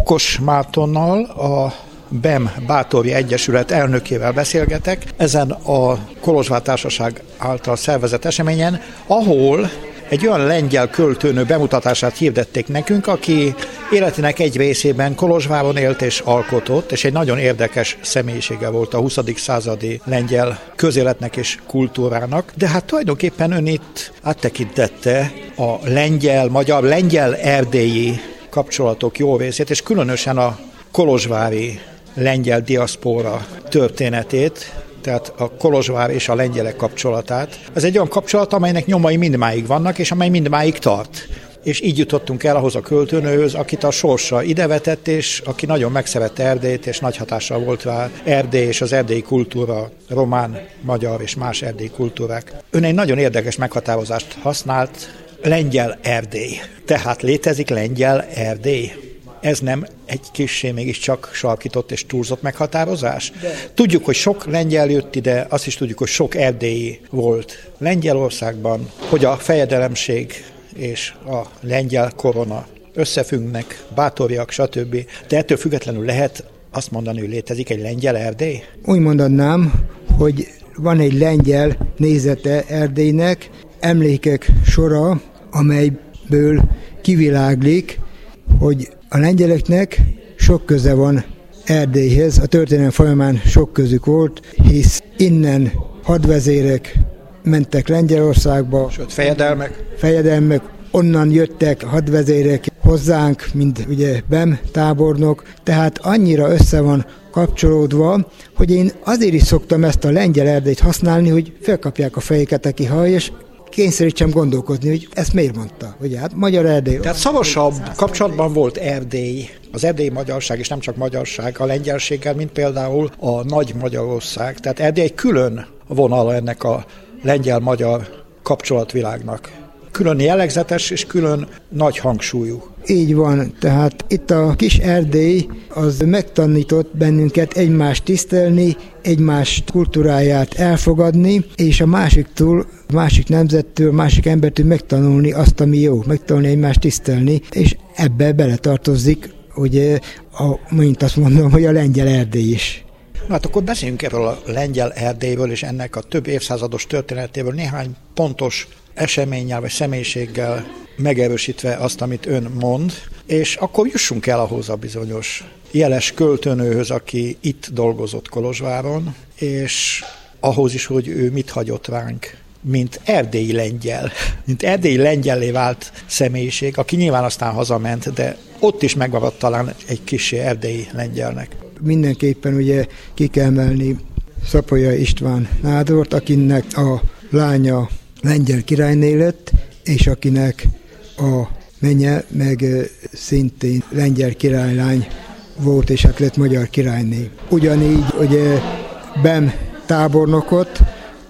Okos Mártonnal, a BEM Bátorja Egyesület elnökével beszélgetek ezen a Kolozsvár Társaság által szervezett eseményen, ahol egy olyan lengyel költőnő bemutatását hirdették nekünk, aki életének egy részében Kolozsváron élt és alkotott, és egy nagyon érdekes személyisége volt a 20. századi lengyel közéletnek és kultúrának. De hát tulajdonképpen ön itt áttekintette a lengyel-magyar, lengyel-erdélyi kapcsolatok jó részét, és különösen a kolozsvári lengyel diaszpóra történetét, tehát a Kolozsvár és a lengyelek kapcsolatát. Ez egy olyan kapcsolat, amelynek nyomai mindmáig vannak, és amely mindmáig tart. És így jutottunk el ahhoz a költőnőhöz, akit a sorsa idevetett, és aki nagyon megszerette Erdélyt, és nagy hatással volt rá Erdély és az erdélyi kultúra, román, magyar és más erdélyi kultúrák. Ön egy nagyon érdekes meghatározást használt, lengyel Erdély. Tehát létezik lengyel Erdély? Ez nem egy kissé mégiscsak sarkított és túlzott meghatározás? De. Tudjuk, hogy sok lengyel jött ide, azt is tudjuk, hogy sok erdélyi volt Lengyelországban, hogy a fejedelemség és a lengyel korona összefüggnek, bátorjak, stb. De ettől függetlenül lehet azt mondani, hogy létezik egy lengyel Erdély? Úgy mondanám, hogy van egy lengyel nézete Erdélynek, emlékek sora, amelyből kiviláglik, hogy a lengyeleknek sok köze van Erdélyhez, a történelem folyamán sok közük volt, hisz innen hadvezérek mentek Lengyelországba. Sőt, fejedelmek. Onnan jöttek hadvezérek hozzánk, mint ugye BEM tábornok, tehát annyira össze van kapcsolódva, hogy én azért is szoktam ezt a lengyel Erdélyt használni, hogy felkapják a fejüket, aki hallja, és kényszerítsem gondolkodni, hogy ezt miért mondta, ugye, hát magyar Erdély. Tehát szorosabb kapcsolatban volt Erdély, az erdélyi magyarság, és nem csak magyarság, a lengyelséggel, mint például a Nagy Magyarország. Tehát Erdély egy külön vonal ennek a lengyel-magyar kapcsolatvilágnak. Külön jellegzetes és külön nagy hangsúlyú. Így van, tehát itt a kis Erdély az megtanított bennünket egymást tisztelni, egymás kultúráját elfogadni, és a másiktól, másik nemzettől, másik embertől megtanulni azt, ami jó, megtanulni egymást tisztelni, és ebbe beletartozik, hogy mint azt mondom, hogy a lengyel Erdély is. Hát akkor beszéljünk erről a lengyel Erdélyről és ennek a több évszázados történetéből néhány pontos eseménnyel vagy személyiséggel megerősítve azt, amit ön mond, és akkor jussunk el ahhoz a bizonyos jeles költőnőhöz, aki itt dolgozott Kolozsváron, és ahhoz is, hogy ő mit hagyott ránk, mint erdélyi lengyel, mint erdélyi lengyellé vált személyiség, aki nyilván aztán hazament, de ott is megmaradt talán egy kissé erdélyi lengyelnek. Mindenképpen ugye ki kell emelni Szapolyai István nádort, akinek a lánya lengyel királyné lett, és akinek a menye meg szintén lengyel királylány volt, és hát lett magyar királyné. Ugyanígy ugye BEM tábornokot,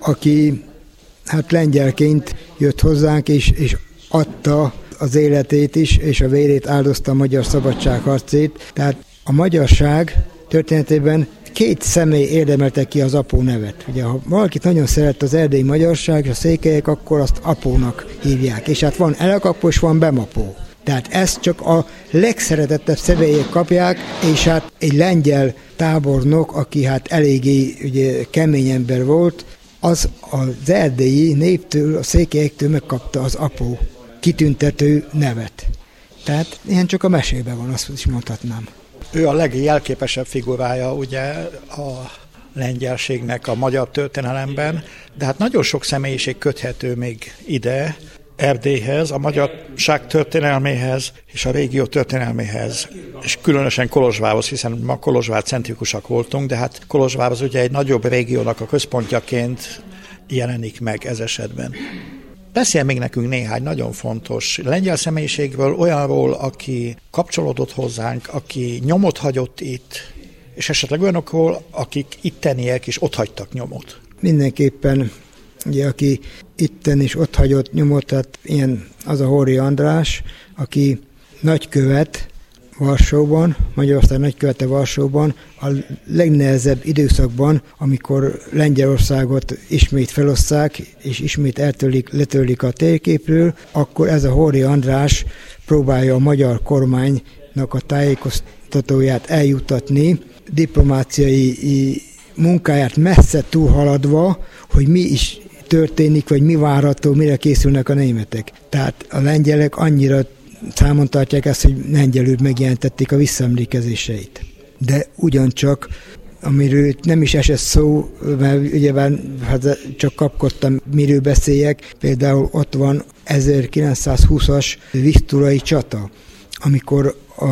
aki hát lengyelként jött hozzánk, és adta az életét is, és a vérét áldozta a magyar szabadságharcét. Tehát a magyarság történetében két személy érdemelte ki az apó nevet. Ugye, ha valakit nagyon szeret az erdélyi magyarság, és a székelyek, akkor azt apónak hívják. És hát van Elek-apó, és van BEM-apó. Tehát ezt csak a legszeretettebb személyek kapják, és hát egy lengyel tábornok, aki hát eléggé ugye, kemény ember volt, az erdélyi néptől, a székelyektől megkapta az apó kitüntető nevet. Tehát ilyen csak a mesében van, azt is mondhatnám. Ő a legjelképesebb figurája ugye a lengyelségnek a magyar történelemben, de hát nagyon sok személyiség köthető még ide, Erdélyhez, a magyarság történelméhez és a régió történelméhez, és különösen Kolozsvárhoz, hiszen ma Kolozsvár centrikusak voltunk, de hát Kolozsvár az ugye egy nagyobb régiónak a központjaként jelenik meg ez esetben. Beszél még nekünk néhány nagyon fontos lengyel személyiségről, olyanról, aki kapcsolódott hozzánk, aki nyomot hagyott itt, és esetleg olyanokról, akik itteniek és ott hagytak nyomot. Mindenképpen, ugye, aki itten is ott hagyott nyomot, tehát ilyen az a Horry András, aki nagykövet Varsóban, Magyarország nagykövete Varsóban, a legnehezebb időszakban, amikor Lengyelországot ismét felosszák, és ismét letörlik a térképről, akkor ez a Horry András próbálja a magyar kormány a tájékoztatóját eljutatni, diplomáciai munkáját messze túlhaladva, hogy mi is történik, vagy mi várható, mire készülnek a németek. Tehát a lengyelek annyira számon tartják ezt, hogy lengyelül megjelentették a visszaemlékezéseit. De ugyancsak, amiről nem is esett szó, mert ugyebár csak kapkodtam, miről beszéljek, például ott van 1920-as Vistulai csata, amikor a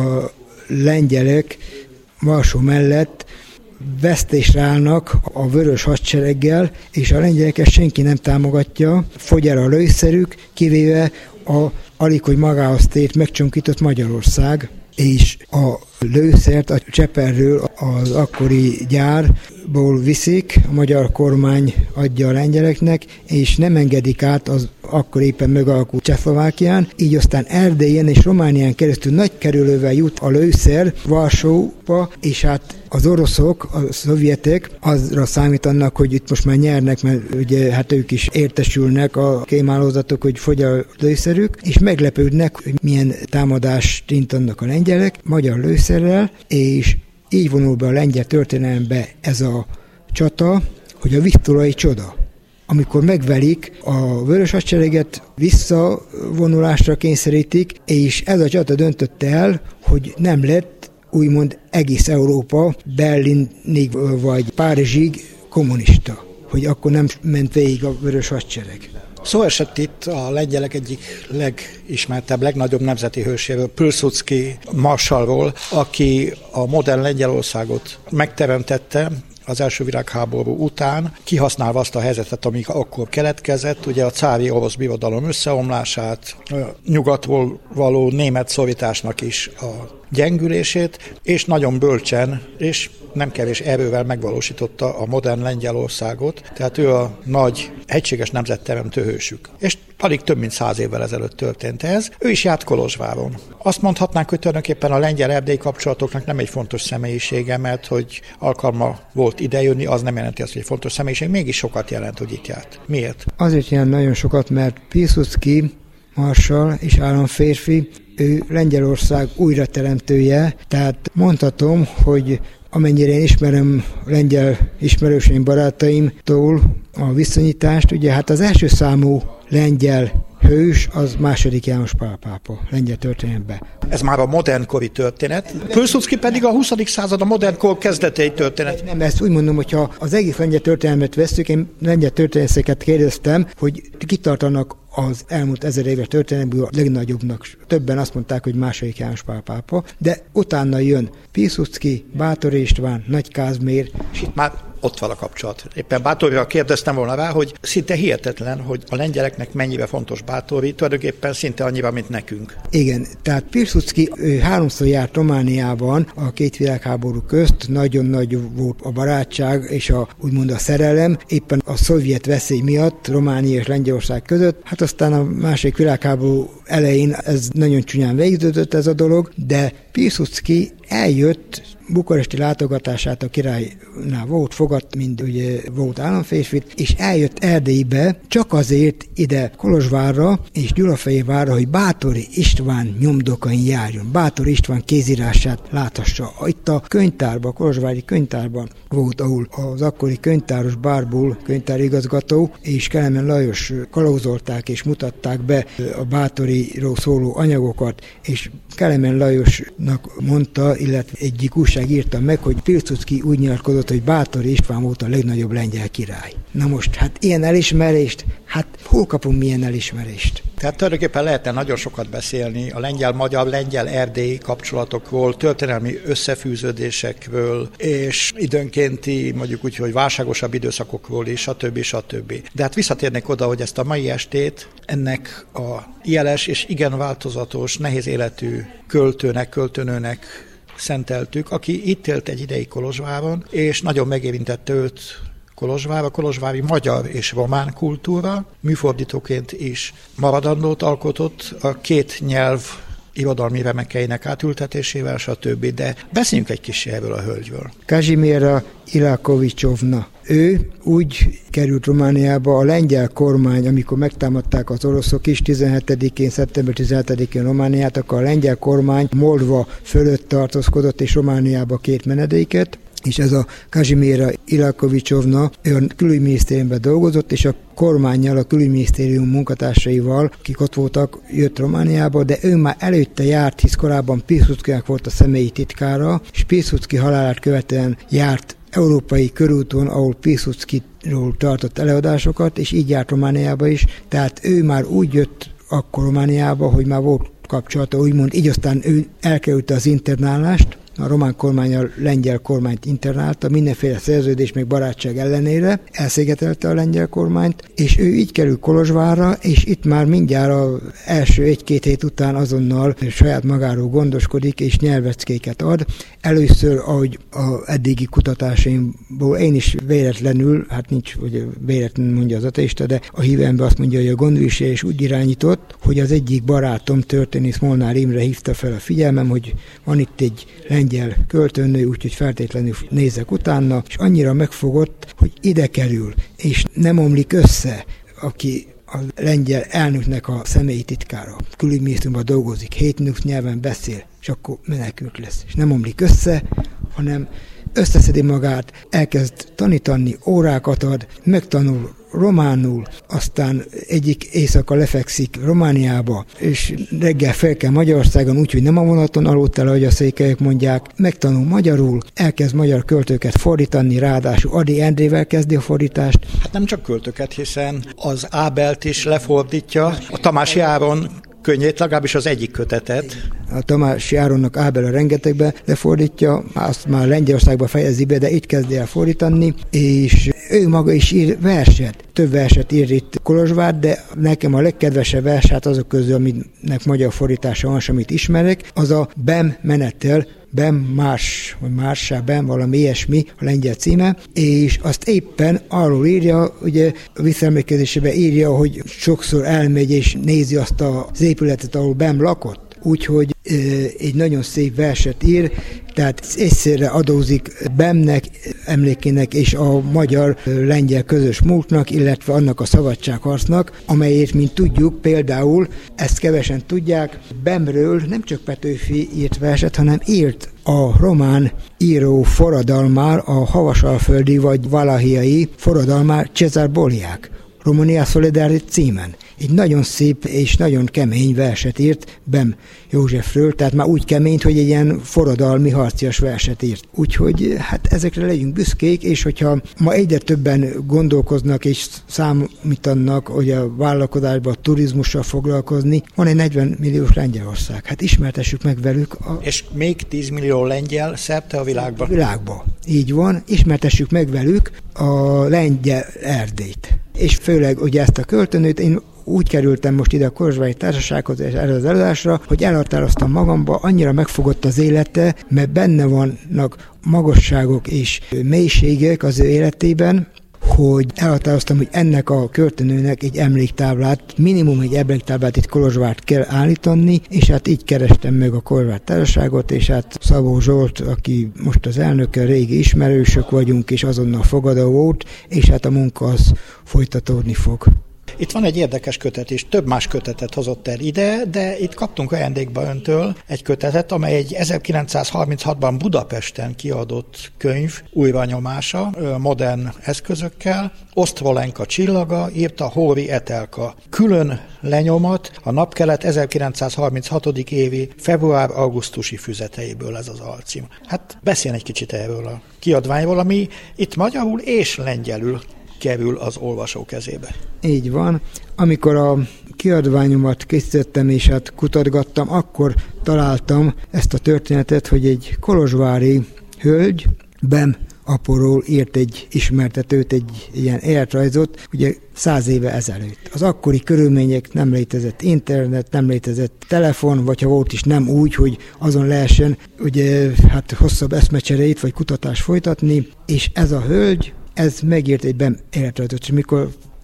lengyelek Varsó mellett vesztésre állnak a vörös hadsereggel, és a lengyeleket senki nem támogatja, fogy el a lőszerük, kivéve alig, hogy magához tért megcsonkított Magyarország, és a lőszert a Cseperről az akkori gyárból viszik, a magyar kormány adja a lengyeleknek, és nem engedik át az akkor éppen megalakult Csehszlovákián, így aztán Erdélyen és Románián keresztül nagy kerülővel jut a lőszer Varsóba, és hát az oroszok, a szovjetek azra számítanak, hogy itt most már nyernek, mert ugye hát ők is értesülnek a kémálózatok, hogy fogy a lőszerük, és meglepődnek, hogy milyen támadást intanak a lengyelek magyar lőszerrel, és így vonul be a lengyel történelembe ez a csata, hogy a Vistulai csoda. Amikor megvelik a vörös hadsereget, visszavonulásra kényszerítik, és ez a csata döntötte el, hogy nem lett úgymond egész Európa Berlinig vagy Párizsig kommunista, hogy akkor nem ment végig a vörös hadsereg. Szó esett itt a lengyelek egyik legismertebb, legnagyobb nemzeti hőséről, Pilsudski marsalról, aki a modern Lengyelországot megteremtette az első világháború után, kihasználva azt a helyzetet, ami akkor keletkezett, ugye a cári orosz birodalom összeomlását, a nyugatból való német szorításnak is a gyengülését, és nagyon bölcsen, és nem kevés erővel megvalósította a modern Lengyelországot, tehát ő a nagy, egységes nemzetteremtő hősük. És alig több mint 100 évvel ezelőtt történt ez. Ő is járt Kolozsváron. Azt mondhatnánk, hogy tulajdonképpen a lengyel-erdélyi kapcsolatoknak nem egy fontos személyisége, mert hogy alkalma volt idejönni, az nem jelenti azt, hogy egy fontos személyiség, mégis sokat jelent, hogy itt járt. Miért? Azért jelent nagyon sokat, mert Pilsudski marsall és államférfi, ő Lengyelország újrateremtője, tehát mondhatom, hogy amennyire én ismerem lengyel ismerőseim, barátaimtól a viszonyítást, ugye hát az első számú lengyel hős az II. János Pál pápa lengyel történetben. Ez már a modernkori történet. Pilsudski pedig a 20. század, a modernkor kezdetei történet. Nem, ezt úgy mondom, hogyha az egész lengyel történelmet veszük, én lengyel történészeket kérdeztem, hogy kitartanak az elmúlt 1000 éves történetből a legnagyobbnak. Többen azt mondták, hogy II. János Pál pápa, de utána jön Pilsudski, Báthori István, Nagy Kázmér. És itt már ott van a kapcsolat. Éppen Báthorira kérdeztem volna rá, hogy szinte hihetetlen, hogy a lengyeleknek mennyire fontos Báthori, tulajdonképpen szinte annyira, mint nekünk. Igen, tehát Pilsudski 3-szor járt Romániában a két világháború közt, nagyon nagy volt a barátság és úgymond a szerelem, éppen a szovjet veszély miatt Románia és Lengyelország között. Hát aztán a második világháború elején ez nagyon csúnyán végződött ez a dolog, de Pilsudski eljött bukaresti látogatását a királynál volt, fogadt, mint ugye volt államférfit, és eljött Erdélybe csak azért ide Kolozsvárra és Gyulafehérvárra, hogy Báthori István nyomdokain járjon, Báthori István kézírását láthassa. Itt a könyvtárban, a kolozsvári könyvtárban volt, ahol az akkori könyvtáros Bárbul, könyvtárigazgató és Kelemen Lajos kalauzolták és mutatták be a Báthoriról szóló anyagokat, és Kelemen Lajosnak mondta, illetve egyik újság írta meg, hogy Pilsudski úgy nyilatkozott, hogy Báthori István volt a legnagyobb lengyel király. Na most, hát ilyen elismerést, hol kapunk milyen elismerést? Tehát tulajdonképpen lehetne nagyon sokat beszélni a lengyel-magyar, lengyel-erdélyi kapcsolatokról, történelmi összefűződésekről, és időnkénti, mondjuk úgy, hogy válságosabb időszakokról is, stb. De hát visszatérnék oda, hogy ezt a mai estét ennek a jeles és igen változatos, nehéz életű költőnőnek szenteltük, aki itt élt egy ideig Kolozsváron, és nagyon megérintette őt Kolozsvár, a kolozsvári magyar és román kultúra, műfordítóként is maradandót alkotott, a két nyelv irodalmi remekeinek átültetésével, stb. De beszéljünk egy kicsit erről a hölgyről. Kazimierza Ilakovicsovna. Ő úgy került Romániába, a lengyel kormány, amikor megtámadták az oroszok is, szeptember 17-én Romániát, akkor a lengyel kormány Moldva fölött tartózkodott, és Romániába két menedéket, és ez a Kazimierza Ilakovicsovna, ő a külügyminisztériumban dolgozott, és a kormánnyal, a külügyminisztérium munkatársaival, akik ott voltak, jött Romániába, de ő már előtte járt, hisz korábban Pilsudskinak volt a személyi titkára, és Pilsudski halálát követően járt európai körúton, ahol Pilsudskiról tartott előadásokat, és így járt Romániába is, tehát ő már úgy jött akkor Romániába, hogy már volt kapcsolata, úgymond, így aztán ő elkerülte az internálást, a román kormány a lengyel kormányt internálta, mindenféle szerződés meg barátság ellenére, elszigetelte a lengyel kormányt, és ő így kerül Kolozsvárra, és itt már mindjárt az első egy-két hét után azonnal saját magáról gondoskodik, és nyelveckéket ad. Először, ahogy az eddigi kutatásaimból én is véletlenül, hát nincs, hogy véletlenül mondja az ateista, de a hívemben azt mondja, hogy a gondviselés úgy irányított, hogy az egyik barátom, történész Molnár Imre hívta fel a figyelmem, hogy van itt egy lengyel költőnő, úgyhogy feltétlenül nézek utána, és annyira megfogott, hogy ide kerül, és nem omlik össze, aki a lengyel elnöknek a személyi titkára. Külügyminisztériumban dolgozik, 7 nyelven beszél, és akkor menekült lesz. És nem omlik össze, hanem összeszedi magát, elkezd tanítani, órákat ad, megtanul románul, aztán egyik éjszaka lefekszik Romániába, és reggel felkel Magyarországon, úgyhogy nem a vonaton aludt el, ahogy a székelyek mondják, megtanul magyarul, elkezd magyar költőket fordítani, ráadásul Ady Endrével kezdi a fordítást. Hát nem csak költőket, hiszen az Ábelt is lefordítja, a Tamási Áron könnyét, legalábbis az egyik kötetet. A Tamási Áronnak Ábel a rengetegbe lefordítja, azt már Lengyelországba fejezi be, de itt kezdi el fordítani, és ő maga is ír verset. Több verset ír itt Kolozsvár, de nekem a legkedvesebb vers, hát azok közül, aminek magyar fordítása van, amit ismerek, az a Bem menetel, Bem Márs, vagy Mársá, Bem, valami ilyesmi, a lengyel címe, és azt éppen arról írja, ugye a visszaemlékezésében írja, hogy sokszor elmegy és nézi azt az épületet, ahol Bem lakott. Úgyhogy egy nagyon szép verset ír, tehát egyszerre adózik Bemnek, emlékének és a magyar-lengyel közös múltnak, illetve annak a szabadságharcnak, amelyet, mint tudjuk, például, ezt kevesen tudják, Bemről nem csak Petőfi írt verset, hanem írt a román író forradalmár, a havasalföldi vagy valahiai forradalmár Cezár Bolják, Romania Solidarit címen. Egy nagyon szép és nagyon kemény verset írt Bem Józsefről, tehát már úgy kemény, hogy egy ilyen forradalmi harcias verset írt. Úgyhogy hát ezekre legyünk büszkék, és hogyha ma egyre többen gondolkoznak és számítanak, hogy a vállalkozásban a turizmussal foglalkozni, van egy 40 milliós Lengyelország. Hát ismertessük meg velük. És még 10 millió lengyel szerte a világban. A világban. Így van, ismertessük meg velük a lengyel Erdélyt. És főleg ugye ezt a költőnőt, én úgy kerültem most ide a Kolozsvári Társasághoz és erre az előadásra, hogy elhatároztam magamba, annyira megfogott az élete, mert benne vannak magasságok és mélységek az ő életében, hogy elhatároztam, hogy ennek a költőnőnek egy emléktáblát, minimum egy emléktáblát itt Kolozsvárt kell állítani, és hát így kerestem meg a Kolozsvár Társaságot, és hát Szabó Zsolt, aki most az elnöke, régi ismerősök vagyunk, és azonnal fogadó volt, és hát a munka az folytatódni fog. Itt van egy érdekes kötet is, több más kötetet hozott el ide, de itt kaptunk ajándékba öntől egy kötetet, amely egy 1936-ban Budapesten kiadott könyv újranyomása, modern eszközökkel. Osztrolenka csillaga, írta Hóri Etelka. Külön lenyomat a Napkelet 1936. évi február-augusztusi füzeteiből, ez az alcím. Hát beszélj egy kicsit erről a kiadványról, ami itt magyarul és lengyelül kerül az olvasó kezébe. Így van. Amikor a kiadványomat készítettem és hát kutatgattam, akkor találtam ezt a történetet, hogy egy kolozsvári hölgy, Bem apuról írt egy ismertetőt, egy ilyen életrajzot, ugye 100 éve ezelőtt. Az akkori körülmények, nem létezett internet, nem létezett telefon, vagy ha volt is nem úgy, hogy azon lehessen ugye hát hosszabb eszmecsereit vagy kutatást folytatni, és ez a hölgy, ez megírt egy Bem életrajzot, és mikor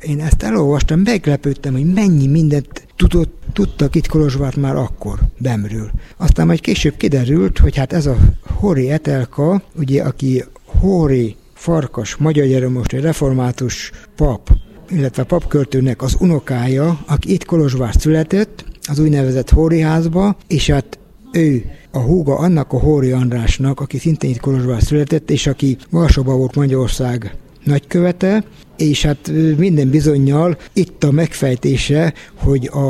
én ezt elolvastam, meglepődtem, hogy mennyi mindent tudtak itt Kolozsvárt már akkor Bemről. Aztán majd később kiderült, hogy hát ez a Hóri Etelka, ugye, aki Hóri Farkas, Magyar Jeromostól református pap, illetve papköltőnek az unokája, aki itt Kolozsvárt született, az úgynevezett Hóri házba, és hát ő a húga annak a Hóri Andrásnak, aki szintén itt Kolozsvárt született, és aki Varsóban volt Magyarország nagykövete, és hát minden bizonnyal itt a megfejtése, hogy a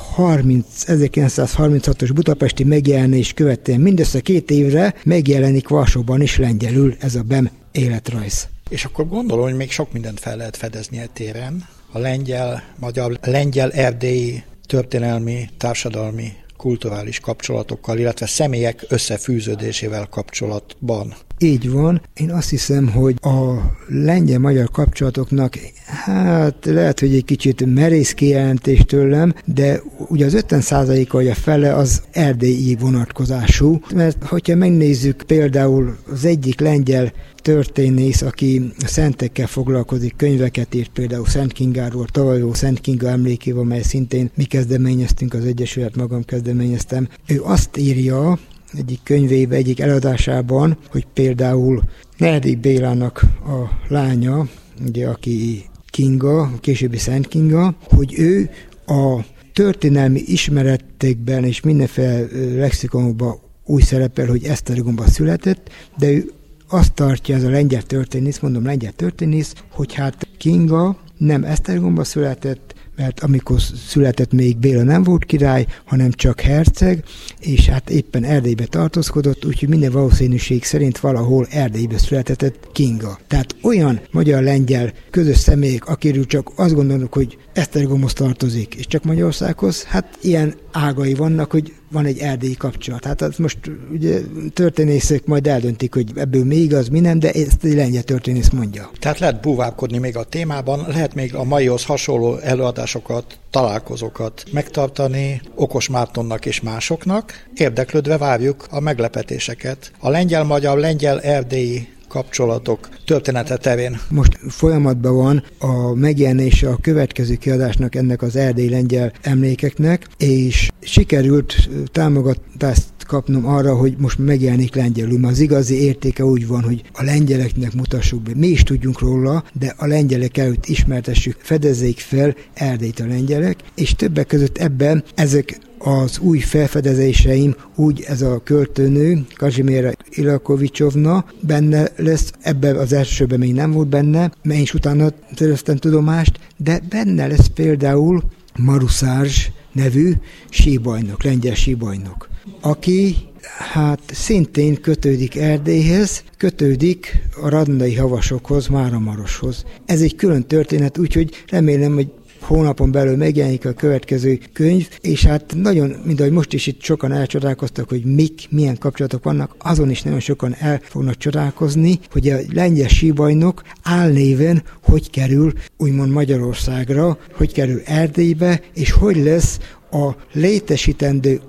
1936-os budapesti megjelenés követően mindössze 2 évre megjelenik Varsóban is lengyelül ez a BEM életrajz. És akkor gondolom, hogy még sok mindent fel lehet fedezni e téren. A lengyel, magyar, lengyel-erdélyi történelmi, társadalmi, kulturális kapcsolatokkal, illetve személyek összefűződésével kapcsolatban. Így van. Én azt hiszem, hogy a lengyel-magyar kapcsolatoknak, hát lehet, hogy egy kicsit merész kijelentés tőlem, de ugye az 50%-a vagy a fele az erdélyi vonatkozású, mert hogyha megnézzük például az egyik lengyel történész, aki szentekkel foglalkozik, könyveket írt, például Szent Kingáról, tavalyról Szent Kinga emlékével, mely szintén mi kezdeményeztünk, az Egyesület, magam kezdeményeztem. Ő azt írja egyik könyvébe, egyik eladásában, hogy például Nerdik Bélának a lánya, ugye, aki Kinga, későbbi Szent Kinga, hogy ő a történelmi ismeretekben és mindenféle lexikonokban úgy szerepel, hogy Esztergomban született, de ő azt tartja, ez a lengyel történész, mondom lengyel történész, hogy hát Kinga nem Esztergomban született, mert amikor született, még Béla nem volt király, hanem csak herceg, és hát éppen Erdélybe tartózkodott, úgyhogy minden valószínűség szerint valahol Erdélybe született Kinga. Tehát olyan magyar-lengyel közös személyek, akiről csak azt gondolnak, hogy Esztergomhoz tartozik, és csak Magyarországhoz, hát ilyen ágai vannak, hogy van egy erdélyi kapcsolat. Hát az most ugye történészek majd eldöntik, hogy ebből mi igaz, mi nem, de ezt egy lengyel történész mondja. Tehát lehet búvárkodni még a témában, lehet még a maihoz hasonló előadásokat, találkozókat megtartani Okos Mártonnak és másoknak. Érdeklődve várjuk a meglepetéseket. A lengyel-magyar, lengyel-erdélyi kapcsolatok története terén. Most folyamatban van a megjelenése a következő kiadásnak, ennek az erdély-lengyel emlékeknek, és sikerült támogatást kapnom arra, hogy most megjelenik lengyelül. Az igazi értéke úgy van, hogy a lengyeleknek mutassuk be. Mi is tudjunk róla, de a lengyelek előtt ismertessük, fedezzék fel Erdélyt a lengyelek, és többek között ebben ezek az új felfedezéseim, úgy ez a költőnő, Kazimierza Ilakovicsovna benne lesz, ebben az elsőben még nem volt benne, mert is utána szereztem tudomást, de benne lesz például Maruszázs nevű síbajnok, lengyel síbajnok, aki hát szintén kötődik Erdélyhez, kötődik a radnai havasokhoz, Máramaroshoz. Ez egy külön történet, úgyhogy remélem, hogy hónapon belül megjelenik a következő könyv, és hát nagyon, mint ahogy most is itt sokan elcsodálkoztak, hogy milyen kapcsolatok vannak, azon is nagyon sokan el fognak csodálkozni, hogy a lengyel síbajnok álnéven hogy kerül úgymond Magyarországra, hogy kerül Erdélybe, és hogy lesz a létesítendő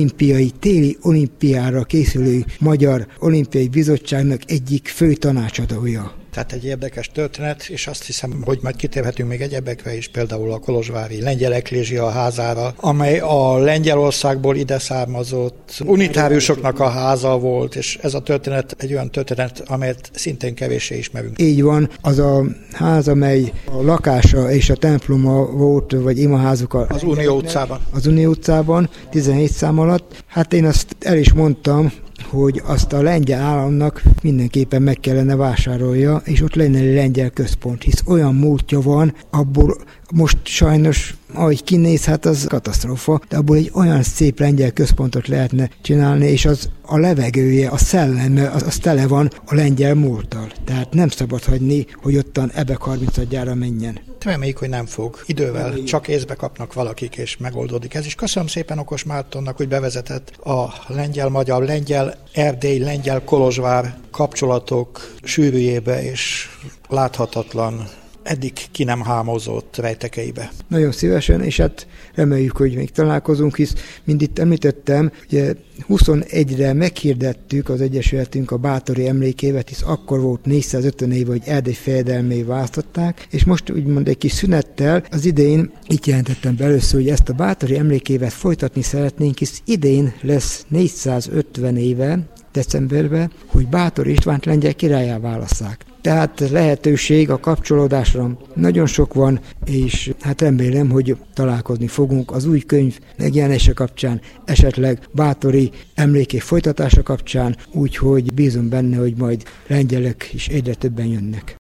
téli olimpiára készülő Magyar Olimpiai Bizottságnak egyik fő tanácsadója. Tehát egy érdekes történet, és azt hiszem, hogy majd kitérhetünk még egyebekre is, például a kolozsvári lengyel eklézsia házára, amely a Lengyelországból ide származott unitáriusoknak a háza volt, és ez a történet egy olyan történet, amelyet szintén kevéssé ismerünk. Így van, az a ház, amely a lakása és a temploma volt, vagy imaházuk az Unió utcában. Az Unió utcában, 17 szám alatt. Hát én azt el is mondtam, hogy azt a lengyel államnak mindenképpen meg kellene vásárolja, és ott lenne egy lengyel központ, hisz olyan múltja van, abból most sajnos, ahogy kinéz, hát az katasztrófa, de abból egy olyan szép lengyel központot lehetne csinálni, és az a levegője, a szelleme, az tele van a lengyel múlttal. Tehát nem szabad hagyni, hogy ottan ebek 30-adjára menjen. Reméljük, hogy nem fog. Idővel csak észbe kapnak valakik, és megoldódik ez is. Köszönöm szépen Okos Mártonnak, hogy bevezetett a lengyel-magyar, lengyel-erdély, lengyel-kolozsvár kapcsolatok sűrűjébe és láthatatlan eddig ki nem hámozott rejtekeibe. Nagyon szívesen, és hát reméljük, hogy még találkozunk, hisz, mint itt említettem, ugye 21-re meghirdettük az Egyesületünk a bátori emlékévet, hisz akkor volt 450 év, hogy Erdély fejedelmé választották, és most úgymond egy kis szünettel az idén itt jelentettem be először, hogy ezt a bátori emlékévet folytatni szeretnénk, hisz idén lesz 450 éve, decemberben, hogy Bátor Istvánt lengyel királlyá válasszák. Tehát lehetőség a kapcsolódásra nagyon sok van, és hát remélem, hogy találkozni fogunk az új könyv megjelenése kapcsán, esetleg bátori emlékék folytatása kapcsán, úgyhogy bízom benne, hogy majd lengyelek is egyre többen jönnek.